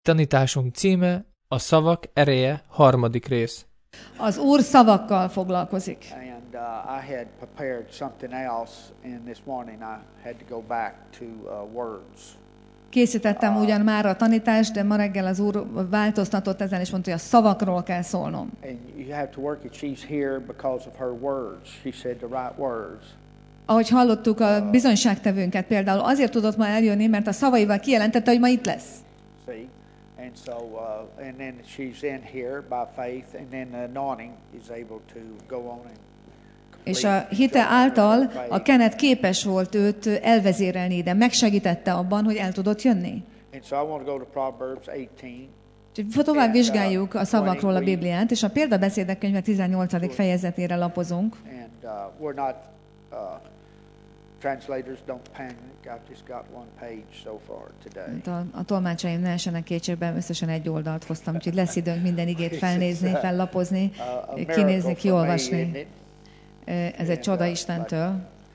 Tanításunk címe a szavak ereje, 3. rész. Az Úr szavakkal foglalkozik. And I had prepared something else, and this morning I had to go back to words. Készítettem ugyan már a tanítást, de ma reggel az Úr változtatott ezen, és mondta, hogy a szavakról kell szólnom. And you have to work it. She's here because of her words. She said the right words. Ahogy hallottuk a bizonyságtevőnket például, azért tudott ma eljönni, mert a szavaival kijelentette, hogy ma itt lesz. See? And so, and then she's in here by faith, and then the anointing is able to go on and És a hite által a kenet képes volt őt elvezérelni ide, megsegítette abban, hogy el tudott jönni. And so I want to go to Proverbs 18. Úgyhogy tovább vizsgáljuk a szavakról a Bibliát, és a példabeszédek könyve 18. fejezetére lapozunk. And we're not translators, don't panic. I've just got one page so far today. A tolmácsaim ne essenek kétségbe, összesen egy oldalt hoztam, úgyhogy lesz időnk minden igét felnézni, fellapozni, kinézni, kiolvasni. Ez egy csoda Istentől.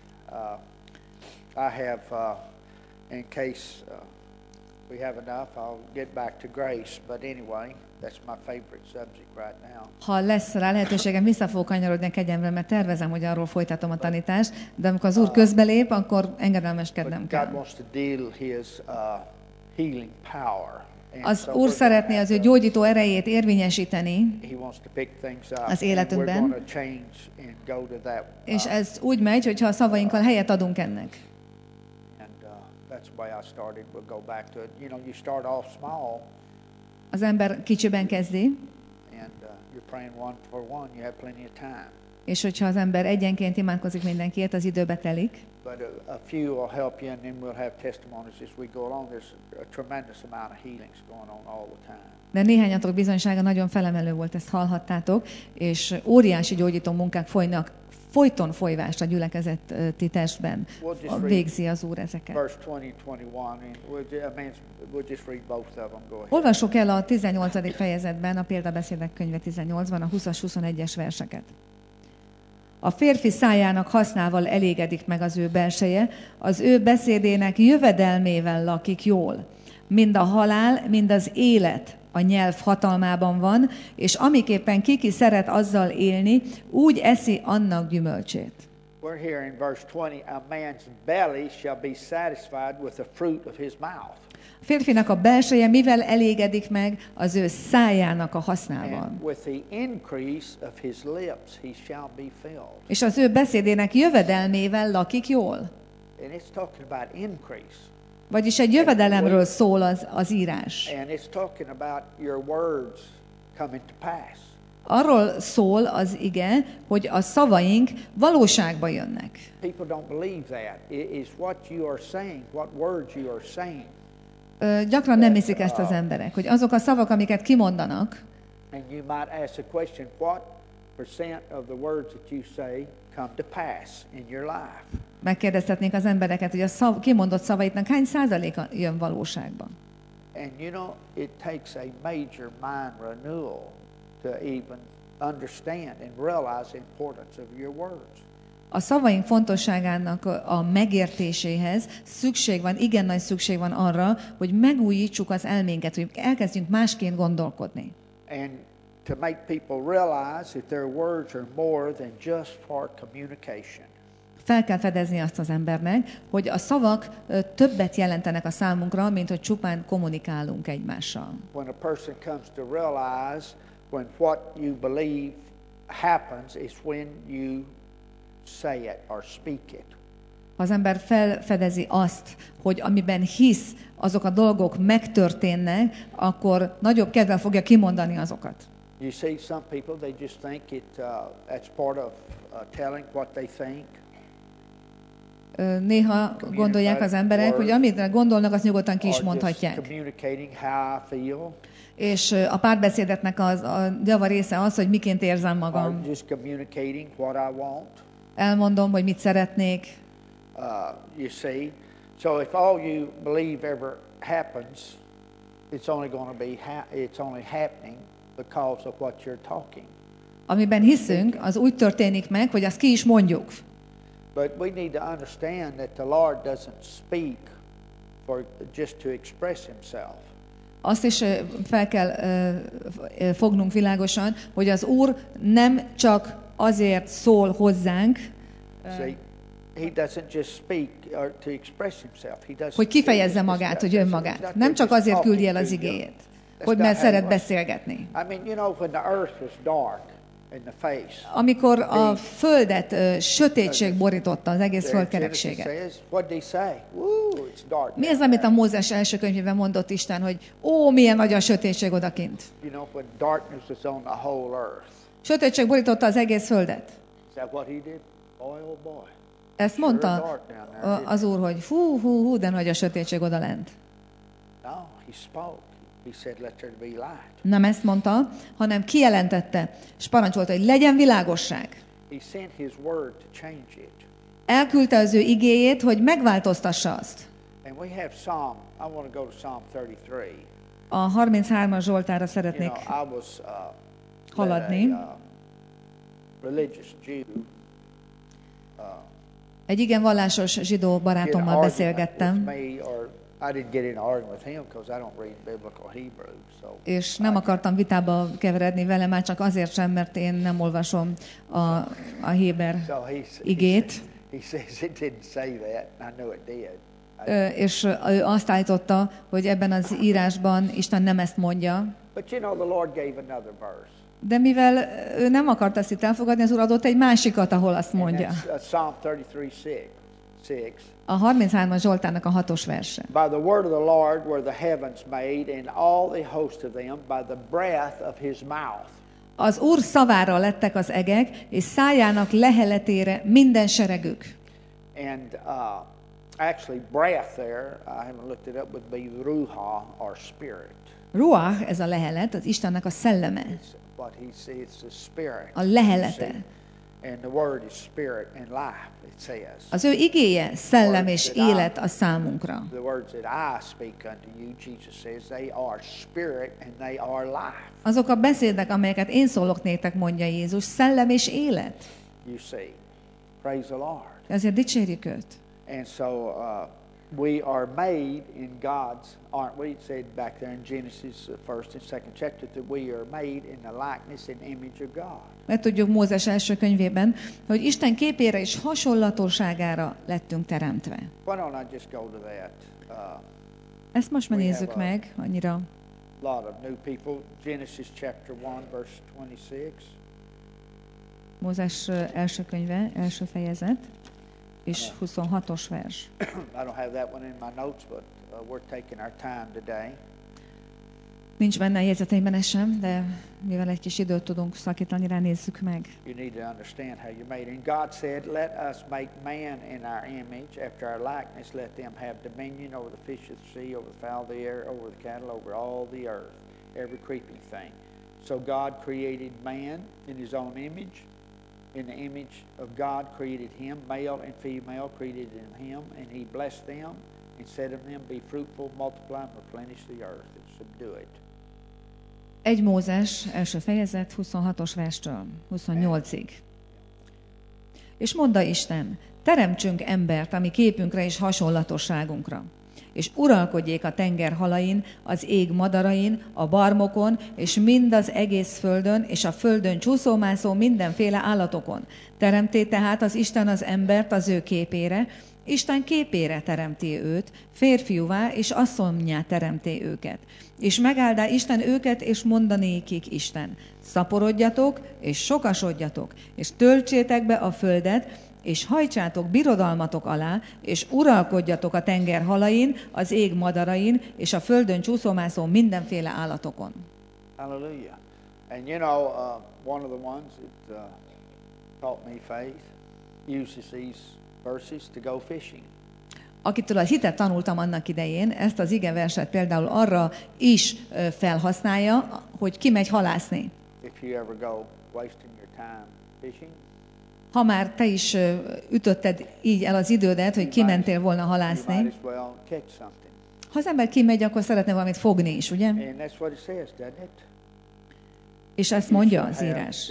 I have, in case we have enough, I'll get back to grace. But anyway, that's my favorite subject right now. Ha lesz rá lehetőségem, vissza fogok kanyarodni a kegyemre, mert tervezem, hogy arról folytatom a tanítást, de amikor az Úr közbelép, akkor engedelmeskednem kell. God wants to deal His healing power. Az Úr szeretné az ő gyógyító erejét érvényesíteni az életünkben, és ez úgy megy, hogyha a szavainkkal helyet adunk ennek. Az ember kicsiben kezdi, és hogyha az ember egyenként imádkozik mindenkiért, az időbe telik. But a few will help you, and then we'll have testimonies as we go along. There's a tremendous amount of healings going on all the time. De néhányatok bizonysága nagyon felemelő volt, ezt hallhattátok, és óriási gyógyító munkák folynak, folyton folyvást a gyülekezeti testben. Végzi az Úr ezeket. Verse 20-21, we'll just read both of them. Go ahead. Olvassuk el a 18. fejezetben, a példabeszédek könyve 18-ban a 20-as, 21-es verseket. A férfi szájának hasznával elégedik meg az ő belseje, az ő beszédének jövedelmével lakik jól. Mind a halál, mind az élet a nyelv hatalmában van, és amiképpen ki szeret azzal élni, úgy eszi annak gyümölcsét. We're here in verse 20, a man's belly shall be satisfied with the fruit of his mouth. A férfinak a belseje mivel elégedik meg? Az ő szájának a hasznával. És az ő beszédének jövedelmével lakik jól. Vagyis egy jövedelemről szól az írás. Arról szól az ige, hogy a szavaink valóságba jönnek. Gyakran nem hiszik ezt az emberek, hogy azok a szavak, amiket kimondanak, megkérdezhetnénk az embereket, hogy a kimondott szavaitnak hány százaléka jön valóságban. And you know, it takes a major mind renewal to even understand and realize the importance of your words. A szavaink fontosságának a megértéséhez szükség van, igen nagy szükség van arra, hogy megújítsuk az elménket, hogy elkezdjünk másként gondolkodni. And to make people realize that their words are more than just for communication. Fel kell fedezni azt az embernek, hogy a szavak többet jelentenek a számunkra, mint hogy csupán kommunikálunk egymással. When a person comes to realize when what you believe happens is when you say it or speak it. Ha az ember felfedezi azt, hogy amiben hisz, azok a dolgok megtörténnek, akkor nagyobb kedvel fogja kimondani azokat. You see, some people they just think that's part of telling what they think. Néha gondolják az emberek, hogy amit gondolnak, azt nyugodtan ki is mondhatják. És a párbeszédetnek a java része az, hogy miként érzem magam. Elmondom, hogy mit szeretnék. You see, so if all you believe ever happens, it's only happening because of what you're talking. Amiben hiszünk, az úgy történik meg, hogy azt ki is mondjuk. But we need to understand that the Lord doesn't speak for just to express himself. azt is fel kell fognunk világosan, hogy az Úr nem csak azért szól hozzánk, See, he doesn't just speak or to express himself. He doesn't. hogy kifejezze magát, hogy önmagát. Nem csak azért küldi el az igéjét, hogy mert szeret beszélgetni. I mean, you know, when the earth was dark in the face. Amikor a földet sötétség borította, az egész földkerekséget. What did he say? Woo, it's dark. Mi az, amit a Mózes első könyvében mondott Isten, hogy ó, milyen nagy a sötétség odakint. You know, when darkness was on the whole earth. Sötétség borította az egész földet. Is that what he did? Boy, oh boy. Ezt mondta az Úr, hogy hú, de nagy a sötétség oda lent. No, he spoke. He said, let there be light. Nem ezt mondta, hanem kijelentette, és parancsolta, hogy legyen világosság. He sent his word to change it. Elküldte az ő igéjét, hogy megváltoztassa azt. And we have Psalm. I want to go to Psalm 33. A 33-as Zsoltárra szeretnék You know, I was haladni. Religious Jew. Egy igen vallásos zsidó barátommal beszélgettem, és nem akartam vitába keveredni vele, már csak azért sem, mert én nem olvasom a héber igét. És ő azt állította, hogy ebben az írásban Isten nem ezt mondja. De mivel ő nem akart ezt itt elfogadni, az Úr adott egy másikat, ahol azt mondja. A 33-as Zsoltárnak a 6-os verse. By the word of the Lord were the heavens made, and all the host of them by the breath of his mouth. Az Úr szavára lettek az egek, és szájának leheletére minden seregük. And actually breath there, I haven't looked it up, would be ruha or spirit. Ruach, ez a lehelet, az Istennek a szelleme. But it's the spirit. A lehelete. And the word is spirit and life, it says. Az ő igéje szellem és élet a számunkra. The words that I speak unto you, Jesus says, they are spirit and they are life. Azok a beszédek, amelyeket én szólok néktek, mondja Jézus, szellem és élet. You see. Praise the Lord. Ezért dicsérjük őt. And so we are made in God's, aren't we? It said back there in Genesis, the first and second chapter, that we are made in the likeness and image of God. Mert tudjuk Mózes első könyvében, hogy Isten képére és hasonlatosságára lettünk teremtve. Why don't I just go to that? Ezt most már nézzük meg, annyira. Lot of new people. Genesis chapter 1, verse 26. Mózes első könyve, első fejezet, és 26-os vers. I don't have that one in my notes, but we're taking our time today. Nincs benne a jegyzeteimben ez sem, de mivel egy kis időt tudunk szakítani rá, nézzük meg. You need to understand how you're made. And God said, let us make man in our image, after our likeness, let them have dominion over the fish of the sea, over the fowl of the air, over the cattle, over all the earth, every creeping thing. So God created man in his own image. In the image of God created him, male and female created in him, and he blessed them and said of them, be fruitful, multiply, and replenish the earth, and subdue it. 1 Mózes első fejezet 26-os verstől 28-ig. És mondta Isten, teremtsünk embert, ami képünkre és hasonlatosságunkra, és uralkodjék a tenger halain, az ég madarain, a barmokon, és mind az egész földön, és a földön csúszómászó mindenféle állatokon. Teremté tehát az Isten az embert az ő képére, Isten képére teremté őt, férfiúvá és asszonnyá teremté őket. És megáldá Isten őket, és mondanékik Isten, szaporodjatok, és sokasodjatok, és töltsétek be a földet, és hajtsátok birodalmatok alá, és uralkodjatok a tenger halain, az ég madarain, és a földön csúszómászó mindenféle állatokon. Hallelujah. And you know, one of the ones that taught me faith uses these verses to go fishing. Akitől a hitet tanultam annak idején, ezt az igeverset például arra is felhasználja, hogy kimegy halászni. If you ever go wasting your time fishing, ha már te is ütötted így el az idődet, hogy kimentél volna halászni, ha az ember kimegy, akkor szeretne valamit fogni is, ugye? És ezt mondja az írás,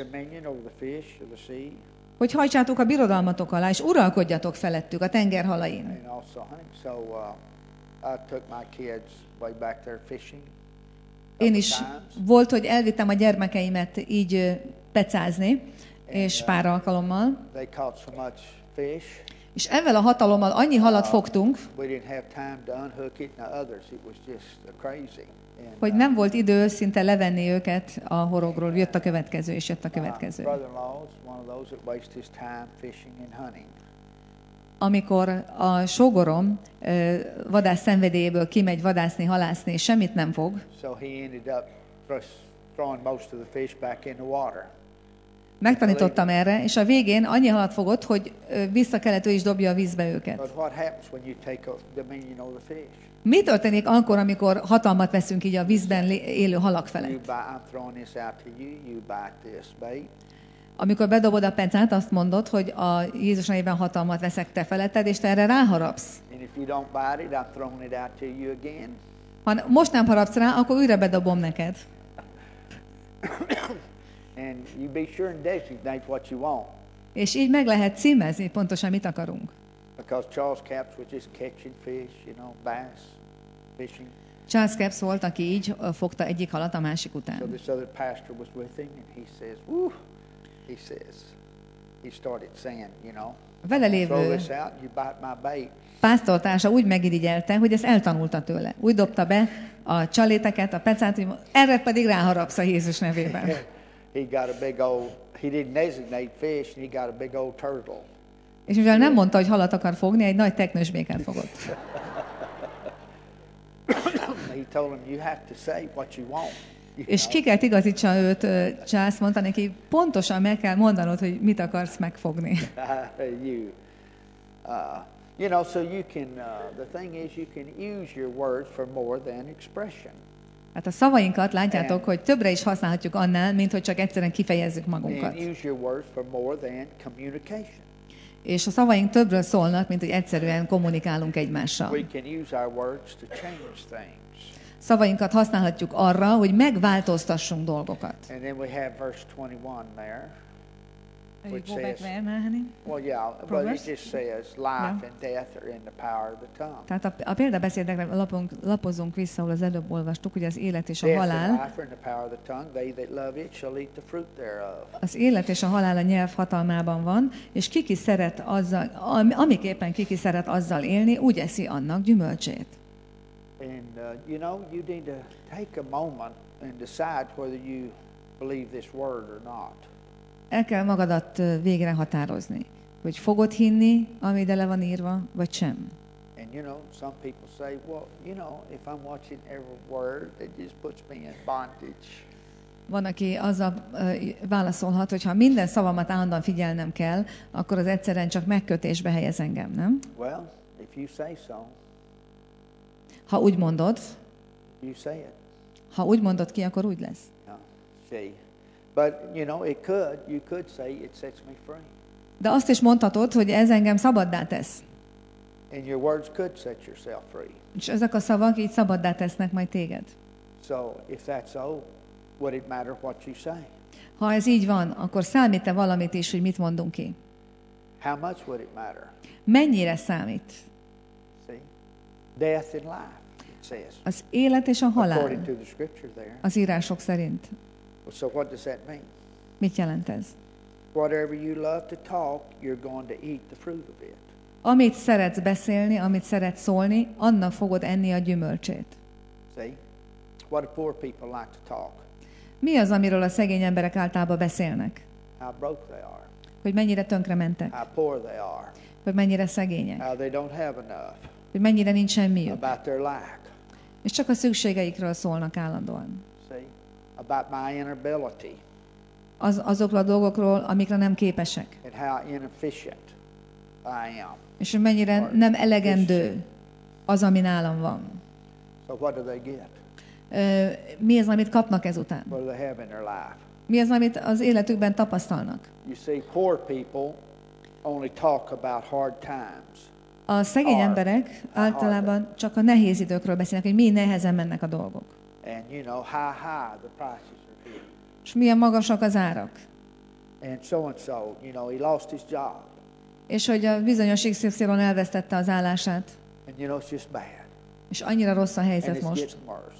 hogy hajtsátok a birodalmatok alá, és uralkodjatok felettük a tenger halain. Én is volt, hogy elvittem a gyermekeimet így pecázni, és pár alkalommal. They caught so much fish. És ezzel a hatalommal annyi halat fogtunk, We didn't have time to unhook it. Now others, it was just crazy. And, hogy nem volt idő szinte levenni őket a horogról. Jött a következő, és jött a következő. brother-in-law is one of those that wastes his time fishing and hunting. Amikor a sógorom vadász szenvedélyéből kimegy vadászni, halászni, és semmit nem fog, So he ended up throwing most of the fish back in the water. megtanítottam erre, és a végén annyi halat fogott, hogy vissza kellett ő is dobja a vízbe őket. But what happens when you take dominion over the fish? Mi történik akkor, amikor hatalmat veszünk így a vízben élő halak felett? I'm throwing this out to you. You bite this bait. Amikor bedobod a pecát, azt mondod, hogy a Jézus nevében hatalmat veszek te feletted, és te erre ráharapsz. And if you don't bite it, I'm throwing it out to you again. Ha most nem harapsz rá, akkor újra bedobom neked. And you be sure and designate what you want. És így meg lehet címezni pontosan, mit akarunk. Because Charles Capps was just catching fish, bass, fishing. Charles Capps volt, aki így fogta egyik halat a másik So után. this other pastor was with him, and he says, "Woo!" He started saying, Vele throw lévő this out, you bite my bait. pásztortársa úgy megirigyelte, hogy ezt eltanulta tőle. Úgy dobta be a csaléteket, a pecát, hogy erre pedig ráharapsz a Jézus nevében. He didn't designate fish, and he got a big old turtle. És mivel nem mondta, hogy halat akar fogni, egy nagy teknősbékát fogott. He told him, you have to say what you want. És ki kell igazítsa őt, Charles mondta neki, pontosan meg kell mondanod, hogy mit akarsz megfogni. So you can, the thing is, you can use your words for more than expression. Hát a szavainkat látjátok, hogy többre is használhatjuk annál, mint hogy csak egyszerűen kifejezzük magunkat. And use your words for more than communication. És a szavaink többről szólnak, mint hogy egyszerűen kommunikálunk egymással. We can use our words to change things. Szavainkat használhatjuk arra, hogy megváltoztassunk dolgokat. And then we have verse 21 there. Which says, well, yeah, but Proverbs? it just says life and death are in the power of the tongue. Tehát a példabeszédekre lapozunk vissza, ahol az előbb olvastuk, hogy az élet és a Death and halál, life are in the power of the tongue. They that love it shall eat the fruit thereof. az élet és a halál a nyelv hatalmában van, és ki szeret azzal, amiképpen ki szeret azzal élni, úgy eszi annak gyümölcsét. And you need to take a moment and decide whether you believe this word or not. El kell magadat végre határozni, hogy fogod hinni, ami ide le van írva, vagy sem. And some people say, well, if I'm watching every word, it just puts me in bondage. Van, aki azzal válaszolhat, hogy ha minden szavamat állandóan figyelnem kell, akkor az egyszerűen csak megkötésbe helyez engem, nem? Well, if you say so, Ha úgy mondod, you say it. ha úgy mondod ki, akkor úgy lesz. Yeah, see. But, you could say it sets me free. De azt is mondhatod, hogy ez engem szabaddá tesz. And your words could set yourself free. És ezek a szavak így szabaddá tesznek majd téged. So, if that's so, would it matter what you say? Ha ez így van, akkor számít-e valamit is, hogy mit mondunk ki? How much would it matter? Mennyire számít? See? Death and life, it says. Az élet és a halál, According to the scripture there. az írások szerint. So what does that mean? Mit jelent ez? Whatever you love to talk, you're going to eat the fruit of it. Amit szeretsz beszélni, amit szeretsz szólni, annak fogod enni a gyümölcsét. See? What do poor people like to talk? Mi az, amiről a szegény emberek általában beszélnek? How broke they are. Hogy mennyire tönkrementek, How poor they are. hogy mennyire szegények, How they don't have enough. hogy mennyire nincs semmiük, About their lack. és csak a szükségeikről szólnak állandóan. See? About my inability. Azokról a dolgokról, amikre nem képesek, And how inefficient I am. és hogy mennyire nem elegendő az, ami nálam van. So what do they get? Mi az, amit kapnak ezután? What do they have in their life? Mi az, amit az életükben tapasztalnak? You see, poor people only talk about hard times. A szegény emberek általában csak a nehéz időkről beszélnek, hogy mi nehezen mennek a dolgok. And high, the prices are here. És milyen magasak az árak. And so, he lost his job. És hogy a bizonyos XY elvesztette az állását. And it's just bad. És annyira rossz a And helyzet it's most. getting worse.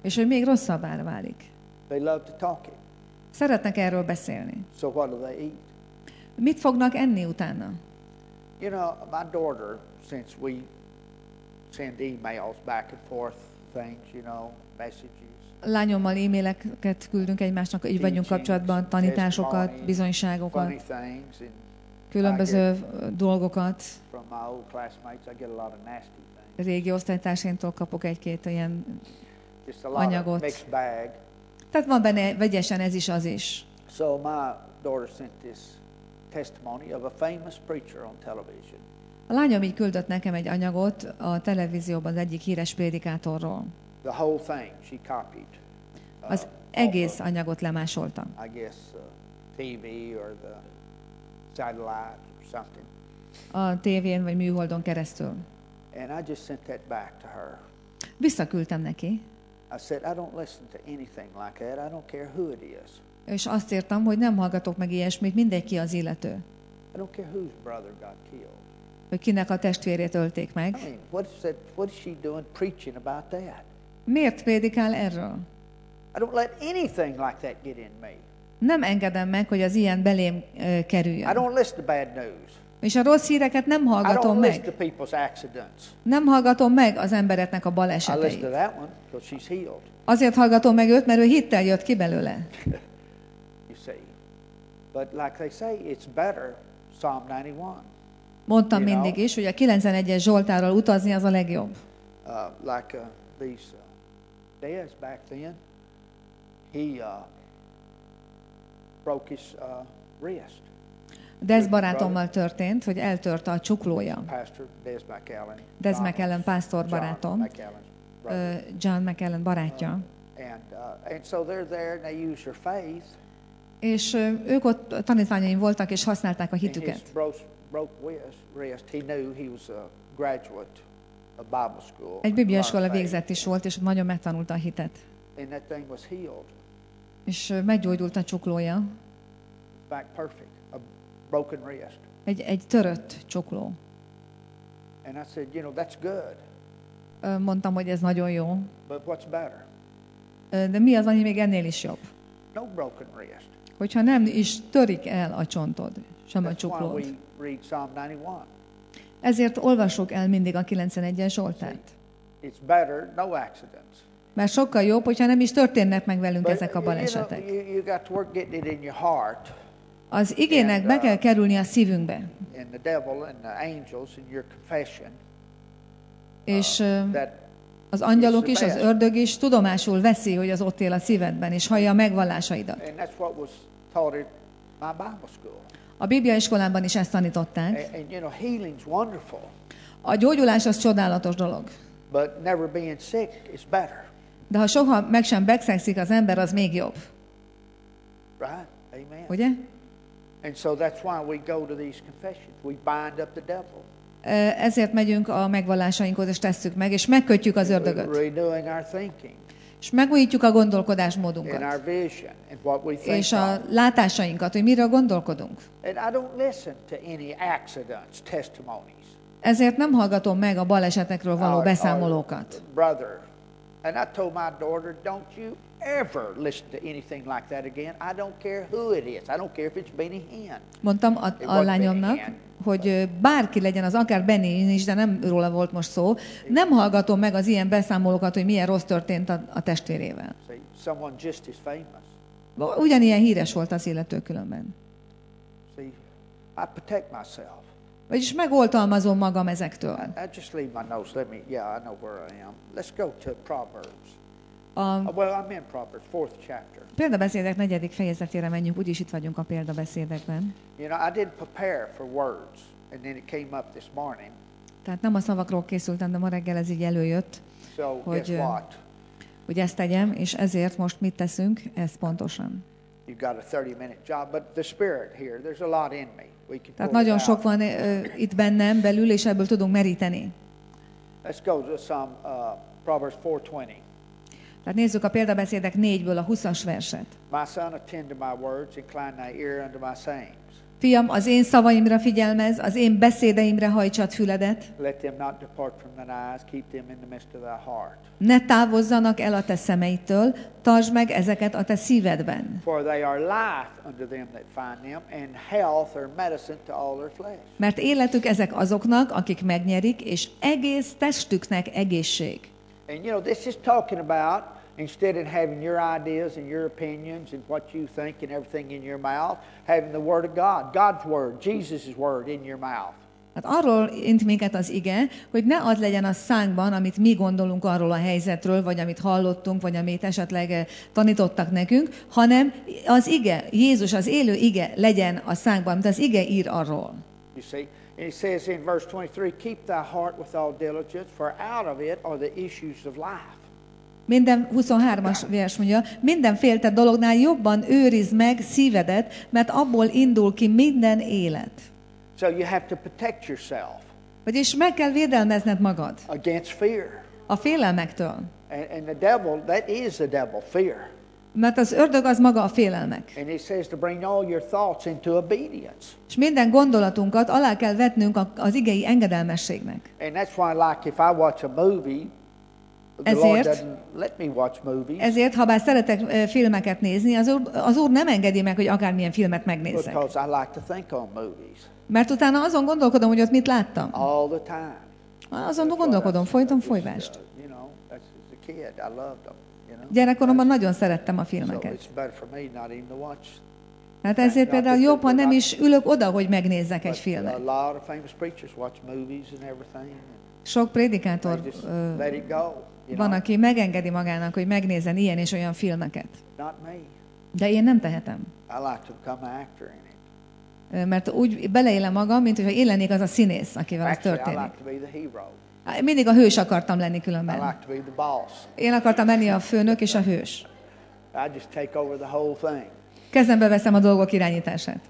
És hogy még rosszabbá válik. They love to talk it. Szeretnek erről beszélni. So what do they eat? Mit fognak enni utána? You know, my daughter, since we send emails back and forth, things, you know, messages. Lányommal e-maileket küldünk egymásnak, így vagyunk kapcsolatban, tanításokat, bizonyságokat, Funny things, and különböző dolgokat. from my old classmates, I get a lot of nasty things. Régi osztálytársaimtól kapok egy-két ilyen Just a lot anyagot. of mixed bag. Tehát van benne vegyesen ez is, az is. So my daughter sent this testimony of a famous preacher on television. A lányom így küldött nekem egy anyagot a televízióban az egyik híres prédikátorról. The whole thing she copied. Az egész anyagot lemásolta. I guess TV or the satellite or something. A tévén vagy műholdon keresztül. And I just sent that back to her. Visszaküldtem neki, I said, I don't listen to anything like that. I don't care who it is. és azt írtam, hogy nem hallgatok meg ilyesmit, mindegy ki az illető. I don't care whose brother got killed. Hogy kinek a testvérét ölték meg. I mean, what is she doing preaching about that? Miért prédikál erről? I don't let anything like that get in me. Nem engedem meg, hogy az ilyen belém I kerüljön. don't listen to bad news. És a rossz híreket nem I hallgatom don't listen to meg. people's accidents. Nem hallgatom meg az embereknek a I listen baleseteit. to that one because she's healed. Azért hallgatom meg őt, mert ő hittel jött ki belőle. You see. But like they say, it's better, Psalm 91. Mondtam You know? mindig is, hogy a 91-es Zsoltárral utazni az a legjobb. Like these days back then, he broke his wrist. Dez barátommal történt, hogy eltörte a csuklója. Pastor Des McAllen. Dez McAllen pásztor barátom, John McAllen barátja. And so they're there and they use their faith. És ők ott tanítványaim voltak, és használták a And his hitüket. broke wrist. He knew he was a graduate of Bible school. Egy bibliaiskola Learned végzett is volt, és nagyon megtanulta a hitet. faith. And that thing was healed. És meggyógyult a csuklója. Back perfect. A broken wrist. Egy törött csukló. And I said, you know, that's good. Mondtam, hogy ez nagyon jó. But what's better? De mi az, ami még ennél is jobb? No broken wrist. Hogyha nem is törik el a csontod, sem a That's why csuklód. we read Psalm 91. Ezért olvassuk el mindig a 91-es Zsoltárt. It's better, no accidents. Mert sokkal jobb, hogyha nem is történnek meg velünk But, ezek a balesetek. you got to work getting it in your heart. Az igének be kell kerülni a szívünkbe. And the devil and the angels in your confession. És That az angyalok is, az ördög is tudomásul veszi, hogy az ott él a szívedben, és hallja a megvallásaidat. and that's what was taught at my Bible school. A Biblia iskolában is ezt tanították. And you know, healing's wonderful, A gyógyulás az csodálatos dolog. but never being sick is better. De ha soha meg sem betegszik az ember, az még jobb. Right? Amen. Ugye? And so that's why we go to these confessions. We bind up the devil. Ezért megyünk a megvallásainkhoz, és tesszük meg, és megkötjük az ördögöt. Renewing our thinking És megújítjuk a and our gondolkodásmódunkat. vision and what we think És a of. látásainkat, hogy miről gondolkodunk. And I don't listen to any accidents, testimonies. Ezért nem hallgatom meg a balesetekről való Or beszámolókat. brother. And I told my daughter, don't you ever listen to anything like that again. I don't care who it is. I don't care if it's Benny Hinn. Mondtam a lányomnak, hogy bárki legyen az, akár Benny is, de nem róla volt most szó, nem hallgatom meg az ilyen beszámolókat, hogy milyen rossz történt a testvérével. See, someone just as famous. Ugyanilyen híres volt az illető különben. See, I protect myself. Vagyis megoltalmazom magam ezektől. I just leave my notes. I know where I am. Let's go to Proverbs. A Well, I'm in Proverbs, 4th chapter. példabeszédek 4. fejezetére menjünk, úgyis itt vagyunk a példabeszédekben. You know, I didn't prepare for words, and then it came up this morning. Tehát nem a szavakról készültem, de ma reggel ez így előjött, So Hogy, guess what? hogy ezt tegyem, és ezért most mit teszünk? Ez pontosan. You've got a 30-minute job, but the Spirit here, there's a lot in me. We can Tehát pull it nagyon out. sok van itt bennem belül, és ebből tudunk meríteni. Let's go to some Proverbs 4:20. Tehát nézzük a példabeszédek 4-ből a 20-as verset. My son, attend to my words, incline thy ear unto my sayings. Fiam, az én szavaimra figyelmezz, az én beszédeimre hajtsad füledet. Let them not depart from thine eyes, keep them in the midst of thy heart. Ne távozzanak el a te szemeidtől, tartsd meg ezeket a te szívedben. For they are life unto them that find them, and health or medicine to all their flesh. Mert életük ezek azoknak, akik megnyerik, és egész testüknek egészség. And you know, this is talking about, instead of having your ideas and your opinions and what you think and everything in your mouth, having the Word of God, God's Word, Jesus' Word in your mouth. Hát arról int minket az ige, hogy ne az legyen a szánkban, amit mi gondolunk arról a helyzetről, vagy amit hallottunk, vagy amit esetleg tanítottak nekünk, hanem az ige, Jézus, az élő ige legyen a szánkban, amit az ige ír arról. You see? And he says in verse 23, keep thy heart with all diligence, for out of it are the issues of life. Minden 23-as vers mondja, minden féltett dolognál jobban őrizd meg szívedet, mert abból indul ki minden élet. So you have to protect yourself Vagyis meg kell védelmezned magad against fear. a félelmektől. And the devil, that is the devil, fear. Mert az ördög az maga a félelmek. And he says to bring all your thoughts into obedience. És minden gondolatunkat alá kell vetnünk az igei engedelmességnek. And that's why, like, if I watch a movie, the Lord doesn't let me watch movies. Ezért, ha bár szeretek filmeket nézni, az Úr nem engedi meg, hogy akármilyen filmet megnézzek. Because I like to think on movies. Mert utána azon gondolkodom, hogy ott mit láttam. All the time. Azon gondolkodom, folyton folyvást. You know, that's as a kid, I loved them. Gyerekkoromban nagyon szerettem a filmeket. Hát ezért például jobb, ha nem is ülök oda, hogy megnézzek egy filmet. Sok prédikátor van, aki megengedi magának, hogy megnézzen ilyen és olyan filmeket. De én nem tehetem. Mert úgy beleélem magam, mint hogyha én lennék az a színész, akivel ez történik. Mindig a hős akartam lenni különben. Én akartam lenni a főnök és a hős. Kezembe veszem a dolgok irányítását.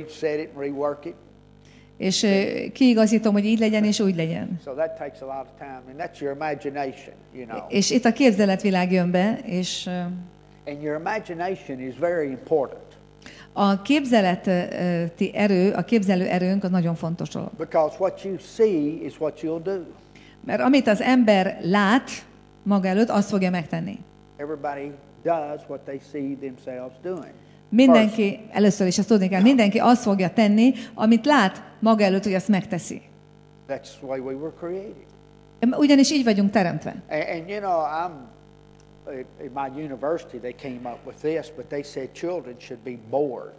És kiigazítom, hogy így legyen és úgy legyen. És itt a képzeletvilág jön be, és a képzeleti erő, a képzelő erőnk az nagyon fontos dolog. Mert amit az ember lát maga előtt, azt fogja megtenni. Mindenki, először is azt tudni kell, mindenki azt fogja tenni, amit lát maga előtt, hogy azt megteszi. Ugyanis így vagyunk teremtve. And you know, in my university they came up with this, but they said children should be bored.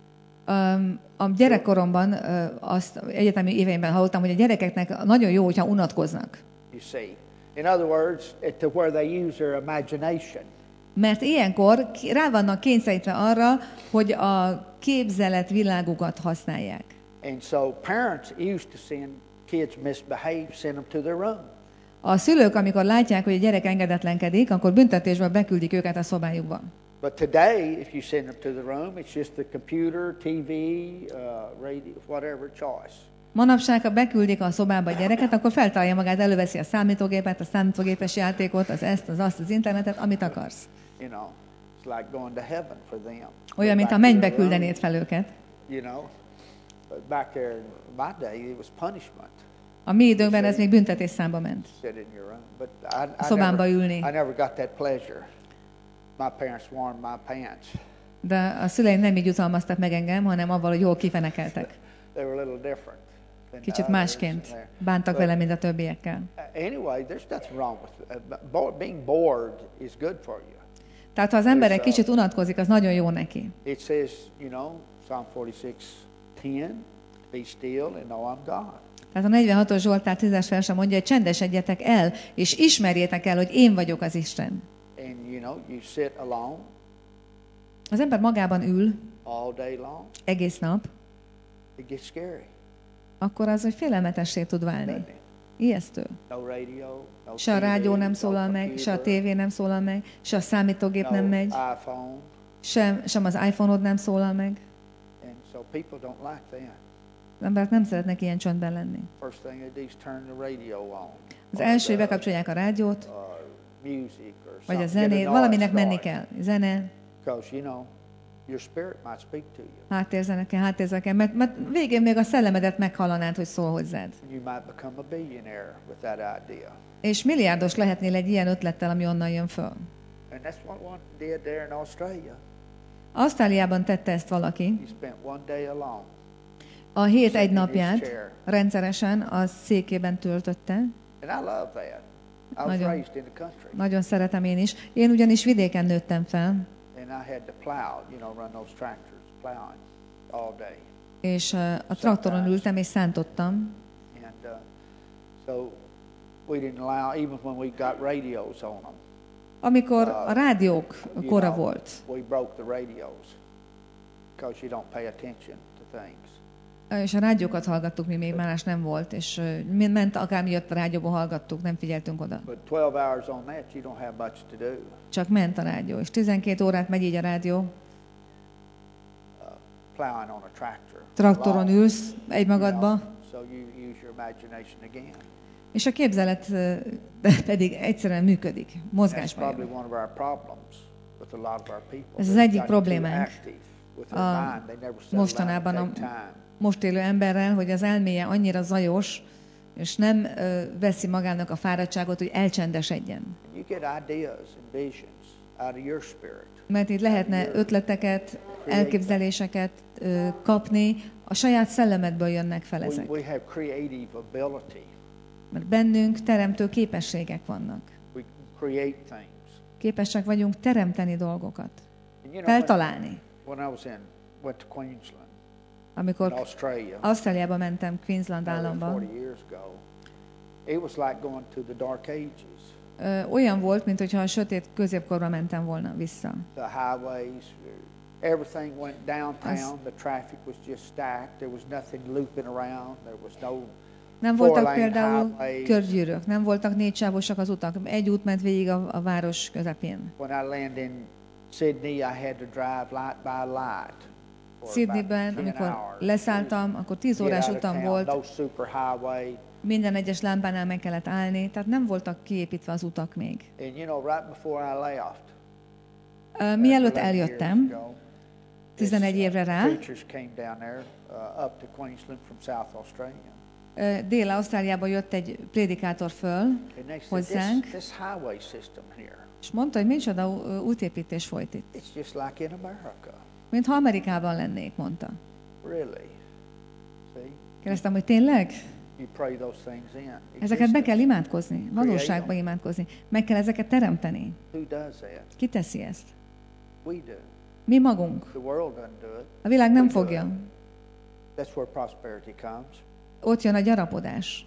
A gyerekkoromban azt egyetemi éveimben hallottam, hogy a gyerekeknek nagyon jó, hogyha unatkoznak. You see. In other words, to where they use their imagination. Mert ilyenkor rá vannak kényszerítve arra, hogy a képzelet világukat használják. And so parents used to send kids misbehave, send them to their room. A szülők, amikor látják, hogy a gyerek engedetlenkedik, akkor büntetésbe beküldik őket a szobájukba. But today, if you send them to the room, it's just the computer, TV, radio, whatever choice. Manapság, ha beküldik a szobába a gyereket, akkor feltalálja magát, előveszi a számítógépet, a számítógépes játékot, az ezt, az azt, az internetet, amit akarsz. You know, it's like going to heaven for them. Olyan, mint a mennybe küldenéd fel őket. You know, but back there in my day, it was punishment. A mi időnkben ez még büntetés számba ment. A szobámba ülni. I never got that pleasure. My parents warmed my pants. De a szüleim nem így jutalmaztak meg engem, hanem avval, hogy jól kifenekeltek. They were a little different. Kicsit másként bántak vele, mint a többiekkel. Anyway, there's nothing wrong with being bored is good for you. Tehát ha az ember egy kicsit unatkozik, az nagyon jó neki. It says, you know, Psalm 46:10, be still and know I'm God. Tehát a 46-os Zsoltár 10-es verse mondja, hogy csendesedjetek el, és ismerjétek el, hogy én vagyok az Isten. And you know, you sit alone. Az ember magában ül all day long. Egész nap. It gets scary. Akkor az, hogy félelmetessé tud válni. Ijesztő. No radio, no se a rádió nem szólal meg, se a tévé nem szólal meg, se a számítógép nem megy, sem az iPhone-od nem szólal meg. And so people don't like that. Az emberek nem szeretnek ilyen csöndben lenni. Az első, hogy bekapcsolják a rádiót, vagy a zenét, valaminek menni kell. Zene. Your spirit might speak to you. Háttérzeneken, mert végén még a szellemedet meghallanád, hogy szól hozzád. You might become a billionaire with that idea. És milliárdos lehetnél egy ilyen ötlettel, ami onnan jön föl. And that's what one did there in Australia. Ausztráliában tette ezt valaki. He spent one day alone. A hét egy napját rendszeresen a székében töltötte. And I love that. I was raised in the country. Nagyon szeretem én is. Én ugyanis vidéken nőttem fel. And I had to plow, run those tractors, plowing all day. És a traktoron ültem és szántottam. And so we didn't allow, even when we got radios on them. Amikor a rádiók kora volt. We broke the radios because you don't pay attention to things. És a rádiókat hallgattuk, mi még más nem volt, és ment, akármi jött a rádióból hallgattuk, nem figyeltünk oda. But 12 hours on that, you don't have much to do. Csak ment a rádió, és 12 órát megy így a rádió. Plowing on a tractor. Traktoron ülsz egymagadba. So you use your imagination again. És a képzelet pedig egyszerűen működik, mozgásban jön. Ez az egyik problémánk mostanában a most élő emberrel, hogy az elméje annyira zajos, és nem veszi magának a fáradtságot, hogy elcsendesedjen. Mert itt lehetne ötleteket, elképzeléseket kapni, a saját szellemedből jönnek fel ezek. Mert bennünk teremtő képességek vannak. Képesek vagyunk teremteni dolgokat. Feltalálni. Amikor Ausztráliába mentem, Queensland államba, olyan volt, mintha a sötét középkorba mentem volna vissza. Everything went downtown. The traffic was just stacked. There was nothing looping around. There was no nem voltak például körgyűrök, nem voltak négysávosak az utak. Egy út ment végig a város közepén. When I landed in Sydney, I had to drive light by light. Sydneyben, amikor leszálltam, akkor 10 órás utam volt. Minden egyes lámpánál meg kellett állni, tehát nem voltak kiépítve az utak még. Mielőtt eljöttem, 11 évre rá, Dél-Ausztráliába jött egy prédikátor föl hozzánk, és mondta, hogy micsoda útépítés folyt itt. Mintha Amerikában lennék, mondta. Kérdeztem, hogy tényleg? Ezeket be kell imádkozni, valóságban imádkozni. Meg kell ezeket teremteni. Ki teszi ezt? Mi magunk. A világ nem fogja. Ott jön a gyarapodás.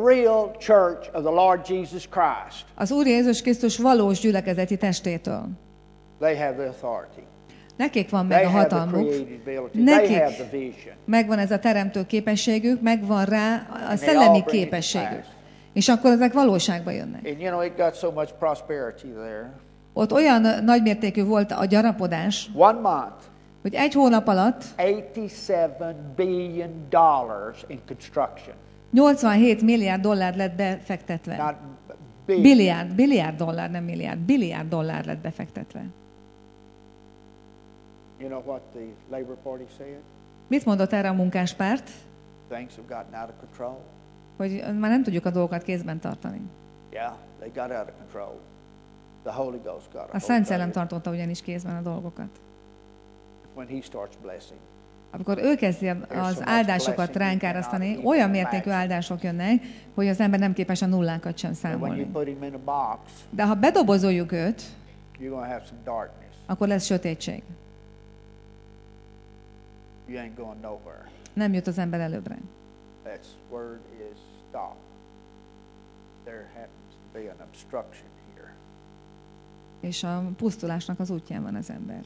Az Úr Jézus Krisztus valós gyülekezeti testétől. Nekik van meg a hatalmuk, nekik megvan ez a teremtő képességük, megvan rá a szellemi képességük. És akkor ezek valóságba jönnek. Ott olyan nagymértékű volt a gyarapodás, hogy egy hónap alatt $87 milliárd lett befektetve. Billiárd dollár, nem milliárd, billiárd dollár lett befektetve. You know what the Labour Party said? Mit mondott erre a munkáspárt? Things have gotten out of control. Hogy már nem tudjuk a dolgokat kézben tartani. Yeah, they got out of control. The Holy Ghost got a Szent Szellem tartotta ugyanis kézben a dolgokat. When he starts blessing. Amikor ő kezdi az áldásokat ránk árasztani, olyan mértékű áldások jönnek, hogy az ember nem képes a nullákat sem számolni. De ha bedobozoljuk őt, akkor lesz sötétség. Nem jut az ember előbbre. És a pusztulásnak az útján van az ember.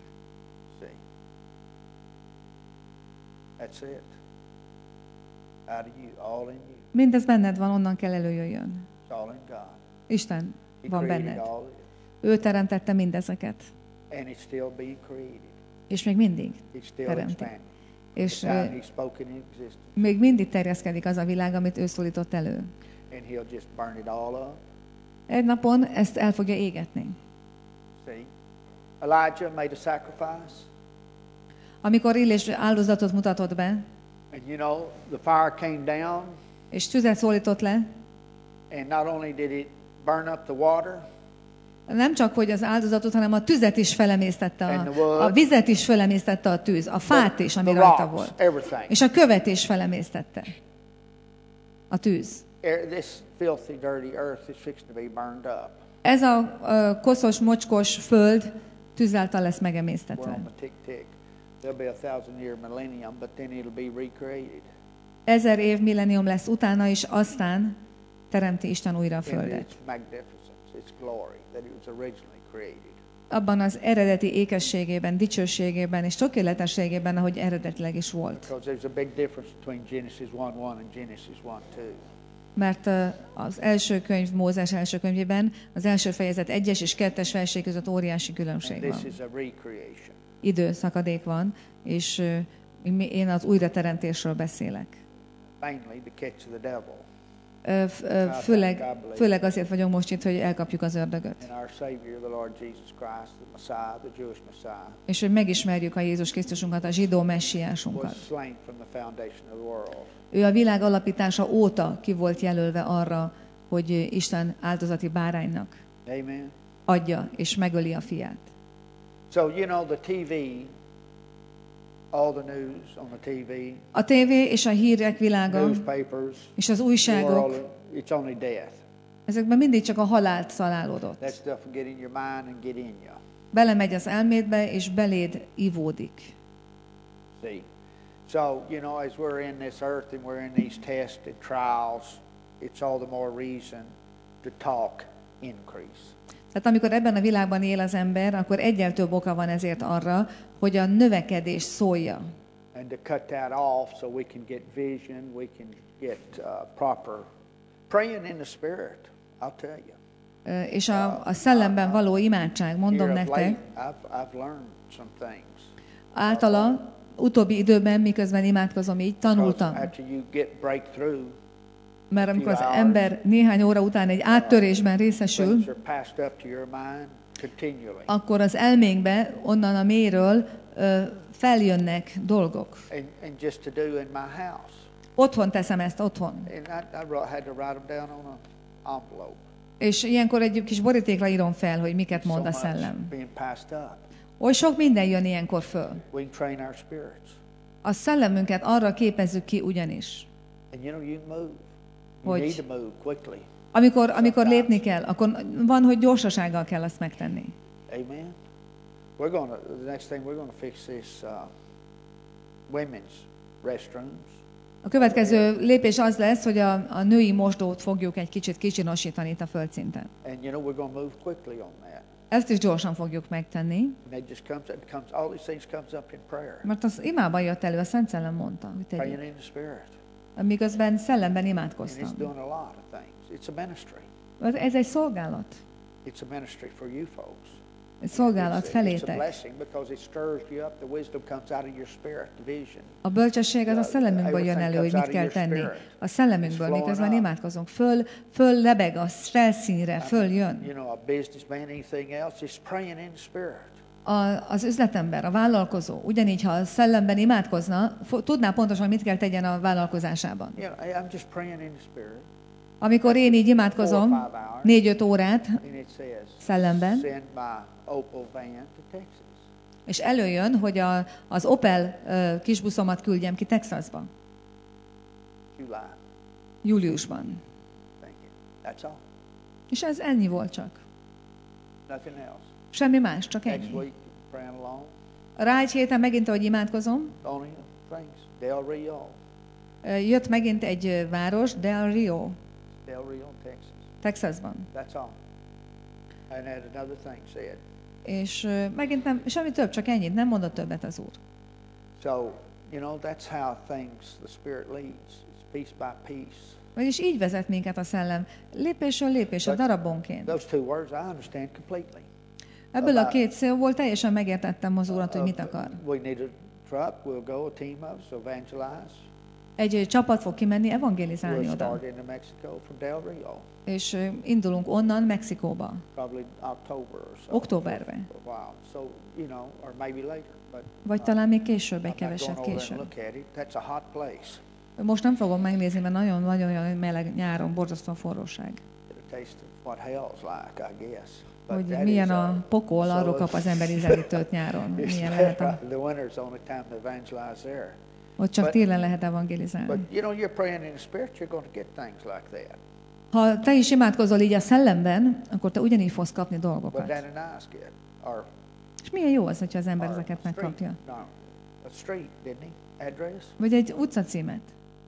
That's it. Out of you, all in you. Mindez benned van, onnan kell előjöjjön. It's all in God. Isten He van created benned. all Ő teremtette mindezeket. And it's still being created. És még mindig It's still teremti. expanding. És The time he spoke in existence. még mindig terjeszkedik az a világ, amit ő szólított elő. And he'll just burn it all up. Egy napon ezt el fogja égetni. See? Elijah made a sacrifice. amikor illés áldozatot mutatott be, And you know, the fire came down, és tüzet szólított le, and not only did it burn up the water, nem csak, hogy az áldozatot, hanem a tüzet is felemésztette, a vizet is felemésztette a tűz, a fát is, ami the rajta rocks, volt. everything. És a követ is felemésztette. A tűz. This filthy, dirty earth is fixing to be burned up. Ez a koszos, mocskos föld tűzáltal lesz We're megemésztetve. on the tick-tick. There'll be a 1,000-year millennium, but then it'll be recreated. 1000 év millennium lesz utána, és aztán teremti Isten újra a In földet. its magnificence, its glory, that it was originally created. Abban az eredeti ékességében, dicsőségében és tökéletességében, ahogy eredetileg is volt. Because there's a big difference between Genesis 1:1 and Genesis 1:2. Mert az első könyv, Mózes első könyvében az első fejezet 1-es és 2-es verség között óriási And különbség van. this is a recreation. Időszakadék van, és én az újrateremtésről beszélek. Mainly the catch of the devil. Főleg azért vagyunk most itt, hogy elkapjuk az ördögöt. And our Savior, the Lord Jesus Christ, the Messiah, the Jewish Messiah, És hogy megismerjük a Jézus Krisztusunkat, a zsidó messiásunkat. was slain from the foundation of the world. Ő a világ alapítása óta ki volt jelölve arra, hogy Isten áldozati báránynak Amen. adja és megöli a fiát. So, you know, the TV, all the news on the TV, A tévé és a hírek világa newspapers, és az the újságok, world, it's only death. ezekben mindig csak a halált találódott. That stuff will get in your mind and get in you. Belemegy az elmédbe, és beléd ivódik. See? So, you know, as we're in this earth and we're in these tests and trials, it's all the more reason to talk increase. Tehát amikor ebben a világban él az ember, akkor egyel több oka van ezért arra, hogy a növekedés szólja. And to cut that off so we can get vision, we can get proper praying in the Spirit, I'll tell you. És a szellemben való imádság, mondom Here of nektek, late, I've learned some things. általa utóbbi időben, miközben imádkozom így, tanultam. Because after you get breakthrough, Mert amikor az ember néhány óra után egy áttörésben részesül, things are passed up to your mind continually. akkor az elménkbe, onnan a mélyről feljönnek dolgok. And just to do in my house. Otthon teszem ezt, otthon. And I had to write them down on an envelope. És ilyenkor egy kis borítékra írom fel, hogy miket So mond a much szellem. being passed up. Oly sok minden jön ilyenkor föl. We can train our spirits. A szellemünket arra képezzük ki ugyanis, And you know, you can move. You Hogy- need to move quickly. amikor lépni kell, akkor van, hogy gyorsasággal kell azt megtenni. Amen. The next thing we're going to fix this women's restrooms. A következő lépés az lesz, hogy a női mosdót fogjuk egy kicsit kicsinosítani itt a földszinten. And you know, we're going to move quickly on that. Ezt is gyorsan fogjuk megtenni, And it just comes, all these things comes up in prayer. mert az imában jött elő, a Szent Szellem mondta, hogy Praying tegyük. in the Spirit. Miközben szellemben And imádkoztam. it's doing a lot of things. It's a ministry. Ez egy szolgálat. It's a ministry for you folks. Egy szolgálat It's a felétek. blessing because it stirs you up. The wisdom comes out of your spirit, the vision. A bölcsesség az a szellemünkből jön elő, hogy mit kell tenni. A szellemünkből, miközben imádkozunk. Föl lebeg a felszínre, följön. You know, a businessman, anything else, is praying in the spirit. Az üzletember, a vállalkozó, ugyanígy, ha a szellemben imádkozna, tudná pontosan, mit kell tegyen a vállalkozásában. You know, I'm just praying in the spirit. Amikor én így imádkozom 4-5 órát And it says, szellemben, send my Opel van to Texas. és előjön, hogy az Opel kisbuszomat küldjem ki Texasba, July. júliusban. Thank you. That's all. És ez ennyi volt csak. Nothing else. Semmi más, csak Next ennyi. week, praying along. Rá egy héten megint, ahogy imádkozom, Only things. Del Rio. jött megint egy város, Del Rio, Del Rio, Texas. Texasban. That's all. And had another thing said. És megint nem, semmi több, csak ennyit, nem mondott többet az Úr. So, you know, that's how things, the Spirit leads. It's piece by piece. Vagyis így vezet minket a szellem, lépésről lépésre, darabonként. Those two words I understand completely. Ebből a két szóból teljesen megértettem az Úrat, hogy mit akar. We need a truck, we'll go, a team of us, evangelize. Egy csapat fog kimenni evangélizálni We'll oda. start into Mexico from Del Rio, És indulunk onnan Mexikóba, probably October or so. októberben. For a while. So, or maybe later. But Vagy talán még később, egy I'm not keveset going over there and később. look at it. That's a hot place. Most nem fogom megnézni, mert nagyon-nagyon meleg nyáron, borzasztó forróság. Get a taste of what hell's like, I guess. But Hogy that milyen is, a pokol, arról kap az ember ízelítőt nyáron. Milyen lehet the winter's the only time to evangelize there. ott csak But- télen lehet But evangélizálni. you're praying in the spirit, you're going to get things like that. Ha te is imádkozol így a szellemben, akkor te ugyanígy fogsz kapni What dolgokat. Ananias get, or És milyen jó az, hogyha az ember or ezeket street, megkapja. no, a street, didn't he? Address, Vagy egy utcacímet.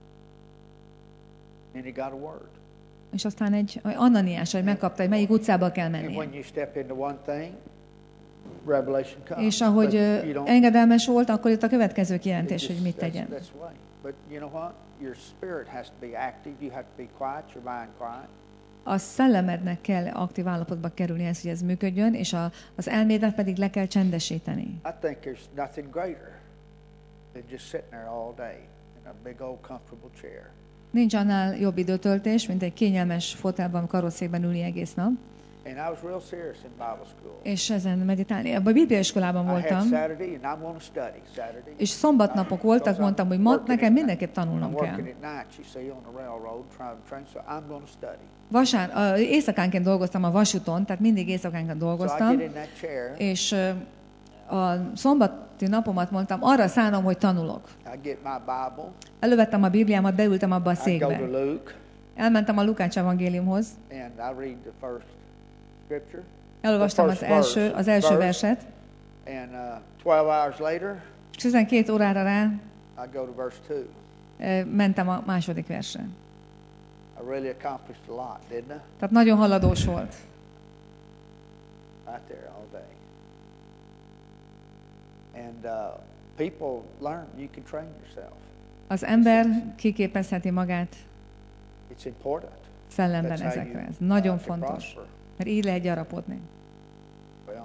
and he got a word. És aztán egy Ananiás, hogy megkapta, hogy melyik utcába kell And mennie. when you step into one thing, revelation comes. És ahogy But you don't- engedelmes volt, akkor itt a következő it kijelentés, just- hogy mit that's- tegyen. That's the way. But you know what? Your spirit has to be active. You have to be quiet. Your mind quiet. A szellemednek kell aktív állapotba kerülni, ez, hogy ez működjön, és az elmédet pedig le kell csendesíteni. I think there's nothing greater than just sitting there all day in a big old comfortable chair. Nincs annál jobb időtöltés, mint egy kényelmes fotelban, karosszékben ülni egész nap, And I was real serious in Bible school. és ezen meditálni. Abban a bibliaiskolában I had voltam, Saturday, and I'm going to study Saturday. és szombatnapok voltak, mondtam, hogy ma nekem mindenképp tanulnom I'm kell. working at night, you see, on the railroad, driving trains, so I'm going to study. Éjszakánként dolgoztam a vasúton, tehát mindig éjszakánként So I dolgoztam, get in that chair, és a szombati napomat mondtam, arra szánom, hogy tanulok. I get my Bible, Elővettem a Bibliámat, beültem abba a I go to székbe. Luke, Elmentem a Lukács evangéliumhoz, and I read the first scripture, elolvastam The az first első, verse. az első Verse. verset, and 12 hours later, és 12 órára rá I go to verse 2. mentem a második versre. I really accomplished a lot, didn't I? Tehát nagyon haladós volt. Right there all day. And people learn. You can train yourself. Az ember kiképezheti magát It's important. szellemben That's how ezekre. you Ez nagyon can fontos, prosper. mert így lehet gyarapodni. Well,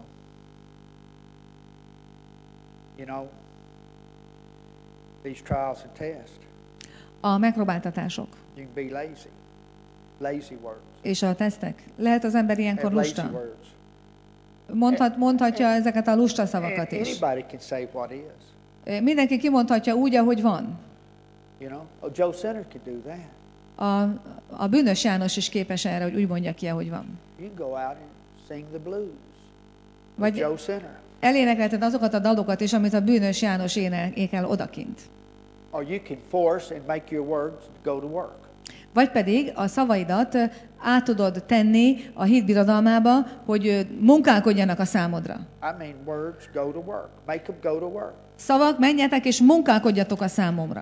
these trials and tests, A megpróbáltatások you can be lazy. Lazy words. és a tesztek. Lehet az ember ilyenkor Have lazy lusta. words. Mondhatja ezeket a lusta szavakat is. Anybody can say what is. Mindenki kimondhatja úgy, ahogy van. Joe Center can do that. A bűnös János is képes erre, hogy úgy mondja ki, ahogy van. You can go out and sing the blues. Vagy Joe Center. elénekelted azokat a dalokat is, amit a bűnös János énekel odakint. Or you can force and make your words go to work. Vagy pedig a szavaidat át tudod tenni a hit birodalmába, hogy munkálkodjanak a számodra. I mean, words go to work. Make them go to work. Szavak, menjetek és munkálkodjatok a számomra.